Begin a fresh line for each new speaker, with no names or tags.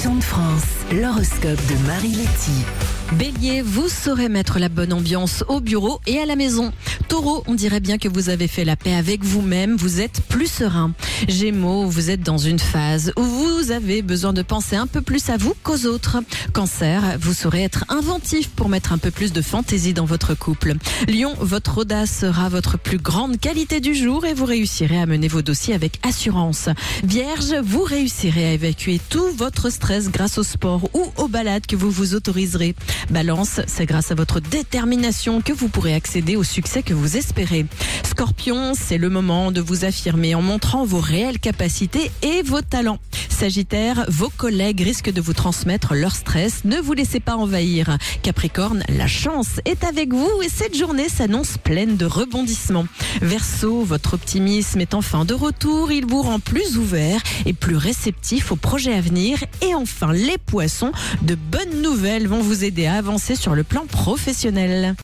Région de France, l'horoscope de Marie Letty.
Bélier, vous saurez mettre la bonne ambiance au bureau et à la maison. Taureau, on dirait bien que vous avez fait la paix avec vous-même, vous êtes plus serein. Gémeaux, vous êtes dans une phase où vous avez besoin de penser un peu plus à vous qu'aux autres. Cancer, vous saurez être inventif pour mettre un peu plus de fantaisie dans votre couple. Lion, votre audace sera votre plus grande qualité du jour et vous réussirez à mener vos dossiers avec assurance. Vierge, vous réussirez à évacuer tout votre stress grâce au sport ou aux balades que vous vous autoriserez. Balance, c'est grâce à votre détermination que vous pourrez accéder au succès que vous espérez. Scorpion, c'est le moment de vous affirmer en montrant vos réelles capacités et vos talents. Sagittaire, vos collègues risquent de vous transmettre leur stress, ne vous laissez pas envahir. Capricorne, la chance est avec vous et cette journée s'annonce pleine de rebondissements. Verseau, votre optimisme est enfin de retour, il vous rend plus ouvert et plus réceptif aux projets à venir. Et enfin, les poissons, de bonnes nouvelles vont vous aider à avancer sur le plan professionnel.